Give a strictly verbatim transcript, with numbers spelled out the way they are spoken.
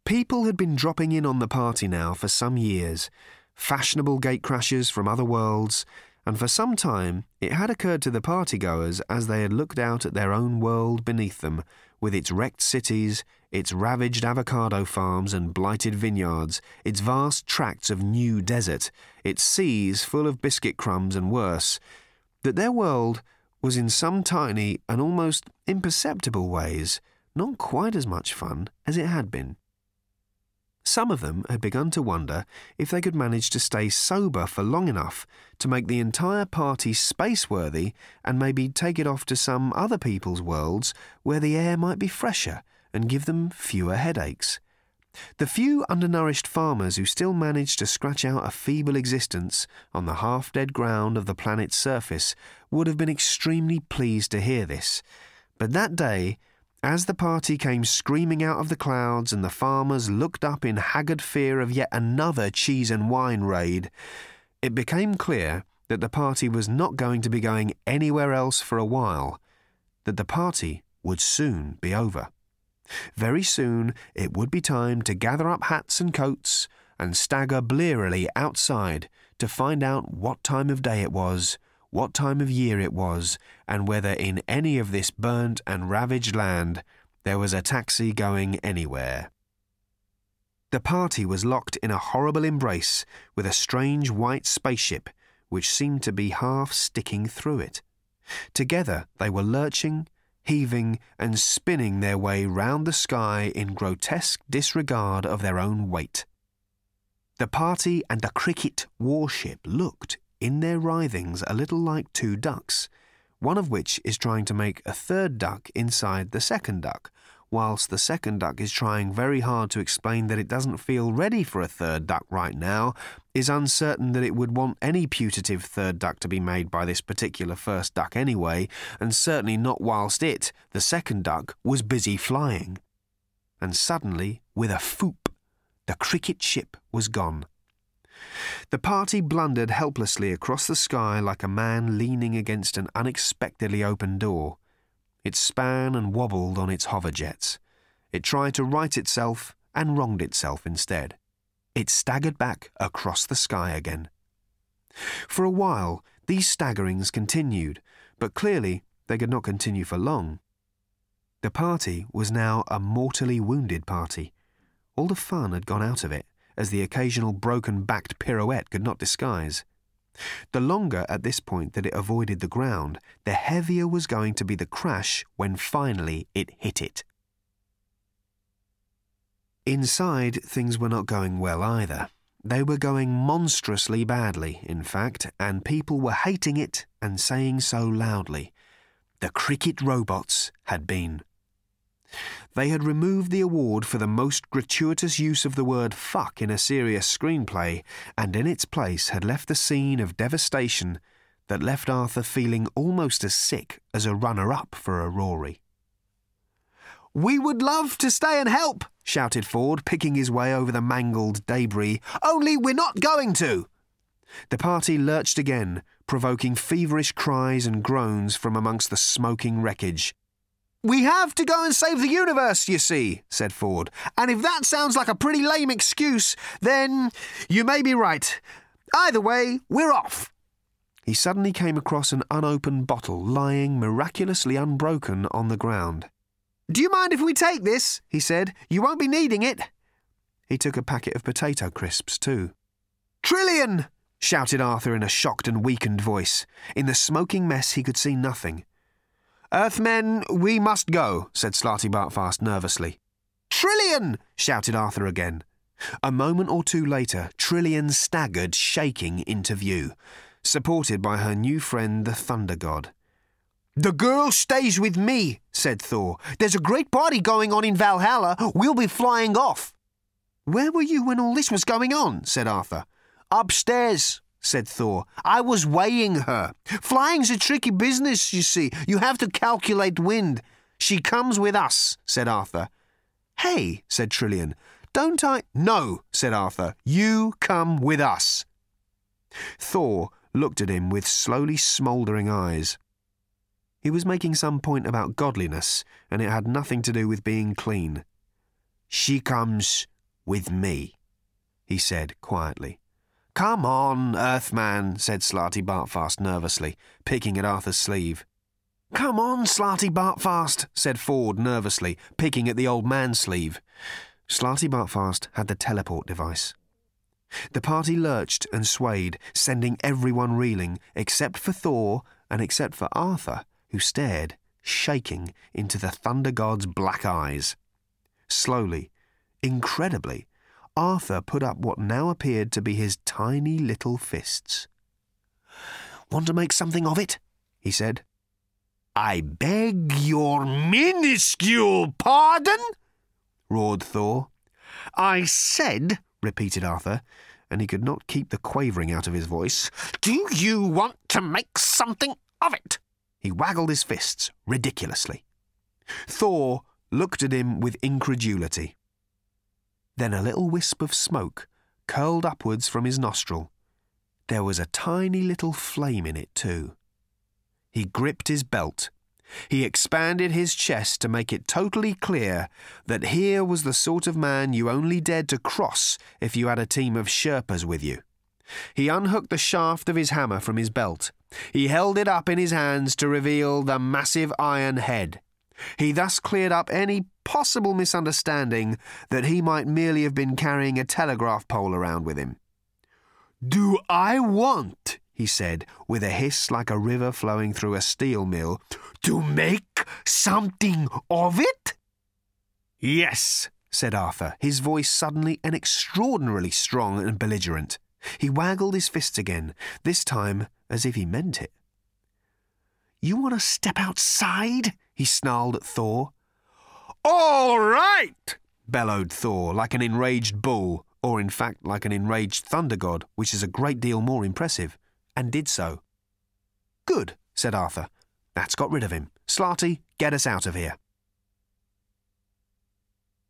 People had been dropping in on the party now for some years, fashionable gatecrashers from other worlds, and for some time it had occurred to the partygoers as they had looked out at their own world beneath them, with its wrecked cities, its ravaged avocado farms and blighted vineyards, its vast tracts of new desert, its seas full of biscuit crumbs and worse, that their world was in some tiny and almost imperceptible ways not quite as much fun as it had been. Some of them had begun to wonder if they could manage to stay sober for long enough to make the entire party space-worthy and maybe take it off to some other people's worlds where the air might be fresher and give them fewer headaches. The few undernourished farmers who still managed to scratch out a feeble existence on the half-dead ground of the planet's surface would have been extremely pleased to hear this. But that day, as the party came screaming out of the clouds and the farmers looked up in haggard fear of yet another cheese and wine raid, it became clear that the party was not going to be going anywhere else for a while, that the party would soon be over. Very soon it would be time to gather up hats and coats and stagger blearily outside to find out what time of day it was, what time of year it was, and whether in any of this burnt and ravaged land there was a taxi going anywhere. The party was locked in a horrible embrace with a strange white spaceship which seemed to be half sticking through it. Together they were lurching, heaving and spinning their way round the sky in grotesque disregard of their own weight. The party and the cricket warship looked, in their writhings, a little like two ducks, one of which is trying to make a third duck inside the second duck, whilst the second duck is trying very hard to explain that it doesn't feel ready for a third duck right now, is uncertain that it would want any putative third duck to be made by this particular first duck anyway, and certainly not whilst it, the second duck, was busy flying. And suddenly, with a foop, the cricket ship was gone. The party blundered helplessly across the sky like a man leaning against an unexpectedly open door. It span and wobbled on its hoverjets. It tried to right itself and wronged itself instead. It staggered back across the sky again. For a while, these staggerings continued, but clearly they could not continue for long. The party was now a mortally wounded party. All the fun had gone out of it, as the occasional broken-backed pirouette could not disguise. The longer at this point that it avoided the ground, the heavier was going to be the crash when finally it hit it. Inside, things were not going well either. They were going monstrously badly, in fact, and people were hating it and saying so loudly. The cricket robots had been. They had removed the award for the most gratuitous use of the word fuck in a serious screenplay, and in its place had left the scene of devastation that left Arthur feeling almost as sick as a runner-up for a Rory. "We would love to stay and help," shouted Ford, picking his way over the mangled debris. "Only we're not going to." The party lurched again, provoking feverish cries and groans from amongst the smoking wreckage. "We have to go and save the universe, you see," said Ford. "And if that sounds like a pretty lame excuse, then you may be right. Either way, we're off." He suddenly came across an unopened bottle lying miraculously unbroken on the ground. "Do you mind if we take this?" he said. "You won't be needing it." He took a packet of potato crisps, too. "Trillian!" shouted Arthur in a shocked and weakened voice. In the smoking mess he could see nothing. "Earthmen, we must go," said Slarty Bartfast nervously. "Trillian!" shouted Arthur again. A moment or two later, Trillian staggered, shaking, into view, supported by her new friend, the Thunder God. "The girl stays with me," said Thor. "There's a great party going on in Valhalla. We'll be flying off." "Where were you when all this was going on?" said Arthur. "Upstairs," said Thor. "I was weighing her. Flying's a tricky business, you see. You have to calculate wind. She comes with us," said Arthur. "Hey," said Trillian, "don't I—" "No," said Arthur. "You come with us." Thor looked at him with slowly smouldering eyes. He was making some point about godliness, and it had nothing to do with being clean. "She comes with me," he said quietly. "Come on, Earthman," said Slarty Bartfast nervously, picking at Arthur's sleeve. "Come on, Slarty Bartfast," said Ford nervously, picking at the old man's sleeve. Slarty Bartfast had the teleport device. The party lurched and swayed, sending everyone reeling, except for Thor and except for Arthur, who stared, shaking, into the Thunder God's black eyes. Slowly, incredibly, Arthur put up what now appeared to be his tiny little fists. "Want to make something of it?" he said. "I beg your minuscule pardon?" roared Thor. "I said," repeated Arthur, and he could not keep the quavering out of his voice, "do you want to make something of it?" He waggled his fists ridiculously. Thor looked at him with incredulity. Then a little wisp of smoke curled upwards from his nostril. There was a tiny little flame in it too. He gripped his belt. He expanded his chest to make it totally clear that here was the sort of man you only dared to cross if you had a team of Sherpas with you. He unhooked the shaft of his hammer from his belt. He held it up in his hands to reveal the massive iron head. He thus cleared up any possible misunderstanding that he might merely have been carrying a telegraph pole around with him. "Do I want," he said, with a hiss like a river flowing through a steel mill, "to make something of it?" "Yes," said Arthur, his voice suddenly and extraordinarily strong and belligerent. He waggled his fists again, this time as if he meant it. "You want to step outside?" he snarled at Thor. "All right!" bellowed Thor, like an enraged bull, or in fact like an enraged thunder god, which is a great deal more impressive, and did so. "Good," said Arthur. "That's got rid of him. Slarty, get us out of here."